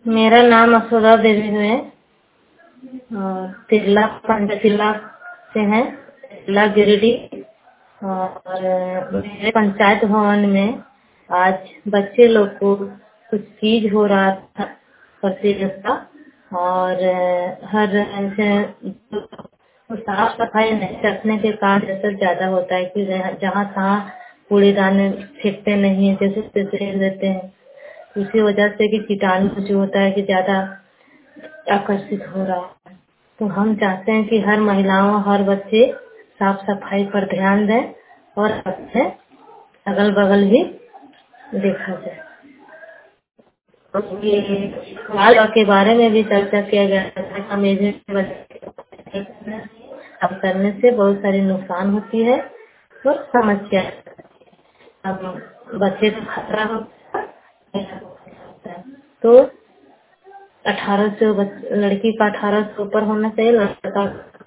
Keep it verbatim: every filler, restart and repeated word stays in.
मेरा नाम असुरा देवी है और तिरला पंचशिला से है, तिरला गिरिडीह। और मेरे पंचायत भवन में आज बच्चे लोग को कुछ चीज हो रहा था प्रतियोगिता, और हर ऐसे साफ सफाई नहीं रखने के कारण जैसे ज्यादा होता है कि जहाँ तहाँ कूड़ेदान फेंकते नहीं है, जैसे तैसे फेंक देते हैं। इसी वजह से कि कीटाणु जो होता है कि ज्यादा आकर्षित हो रहा है। तो हम चाहते हैं कि हर महिलाओं हर बच्चे साफ सफाई पर ध्यान दें और अपने अगल बगल भी देखा जाए। तो ये बाल के बारे में भी चर्चा किया गया था। अब करने से बहुत सारी नुकसान होती है और समस्या। अब बच्चे को खतरा होता है तो अठारह से लड़की का अठारह से ऊपर होना चाहिए, लड़का